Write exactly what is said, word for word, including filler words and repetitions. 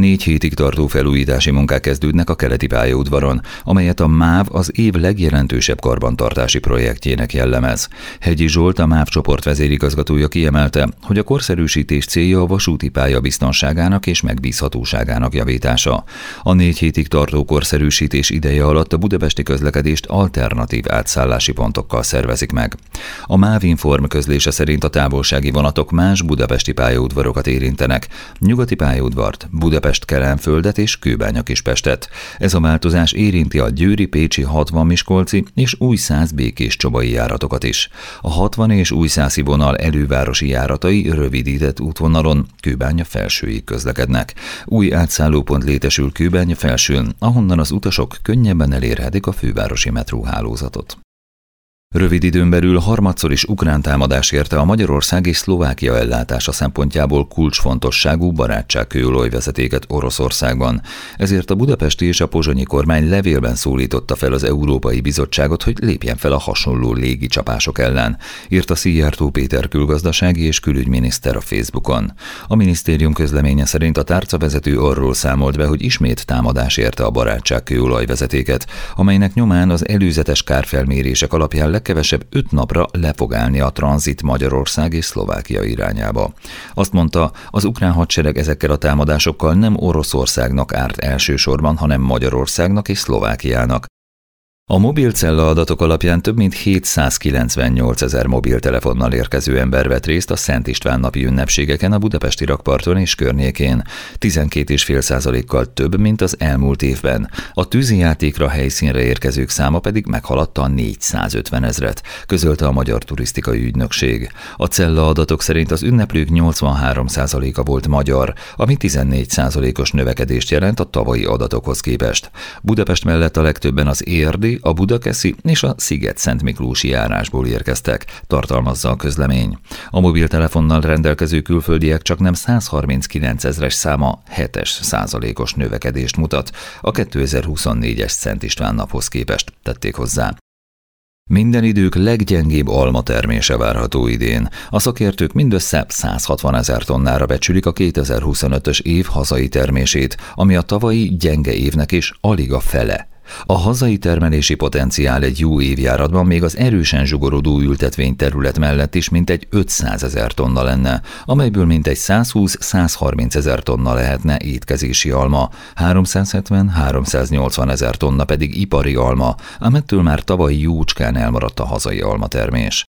négy hétig tartó felújítási munkák kezdődnek a keleti pályaudvaron, amelyet a MÁV az év legjelentősebb karbantartási projektjének jellemez. Hegyi Zsolt, a MÁV csoport vezérigazgatója kiemelte, hogy a korszerűsítés célja a vasúti pálya biztonságának és megbízhatóságának javítása. A négy hétig tartó korszerűsítés ideje alatt a budapesti közlekedést alternatív átszállási pontokkal szervezik meg. A MÁV Inform közlése szerint a távolsági vonatok más budapesti pályaudvarokat érintenek, nyugati pályaudvart, Budapest-Kelenföldet és Kőbánya-Kispestet. Ez a változás érinti a győri, pécsi, hatvan-miskolci és újszász-békés-csobai járatokat is. A hatvan és újszászi vonal elővárosi járatai rövidített útvonalon Kőbánya-Felsőig közlekednek. Új átszállópont létesül Kőbánya-Felsőn, ahonnan az utasok könnyebben elérhetik a fővárosi metróhálózatot. Rövid időn belül harmadszor is ukrán támadás érte a Magyarország és Szlovákia ellátása szempontjából kulcsfontosságú barátságkőolajvezetéket Oroszországban. Ezért a budapesti és a pozsonyi kormány levélben szólította fel az Európai Bizottságot, hogy lépjen fel a hasonló légicsapások ellen, írta Szijjártó Péter külgazdasági és külügyminiszter a Facebookon. A minisztérium közleménye szerint a tárcavezető arról számolt be, hogy ismét támadás érte a barátságkőolajvezetéket, amelynek nyomán az előzetes kárfelmérések alapján legkevesebb öt napra le fog állni a tranzit Magyarország és Szlovákia irányába. Azt mondta, az ukrán hadsereg ezekkel a támadásokkal nem Oroszországnak árt elsősorban, hanem Magyarországnak és Szlovákiának. A mobilcella adatok alapján több mint hétszázkilencvennyolcezer mobiltelefonnal érkező ember vett részt a Szent István napi ünnepségeken a budapesti rakparton és környékén, tizenkét egész öt százalékkal több, mint az elmúlt évben. A tűzijátékra helyszínre érkezők száma pedig meghaladta a négyszázötvenezret, közölte a Magyar Turisztikai Ügynökség. A cella adatok szerint az ünneplők nyolcvanhárom százaléka volt magyar, ami tizennégy százalékos növekedést jelent a tavalyi adatokhoz képest. Budapest mellett a legtöbben az érdi, a budakeszi és a Sziget-Szentmiklósi járásból érkeztek, tartalmazza a közlemény. A mobiltelefonnal rendelkező külföldiek csaknem százharminckilencezres száma hetes százalékos növekedést mutat a kétezer-huszonnégyes Szent István naphoz képest, tették hozzá. Minden idők leggyengébb alma termése várható idén. A szakértők mindössze százhatvanezer tonnára becsülik a kétezer-huszonötös év hazai termését, ami a tavalyi gyenge évnek is alig a fele. A hazai termelési potenciál egy jó évjáratban még az erősen zsugorodó ültetvényterület mellett is mintegy ötszázezer tonna lenne, amelyből mintegy százhúsz-százharminc ezer tonna lehetne étkezési alma, háromszázhetven-háromszáznyolcvan ezer tonna pedig ipari alma, amettől már tavaly jócskán elmaradt a hazai almatermés.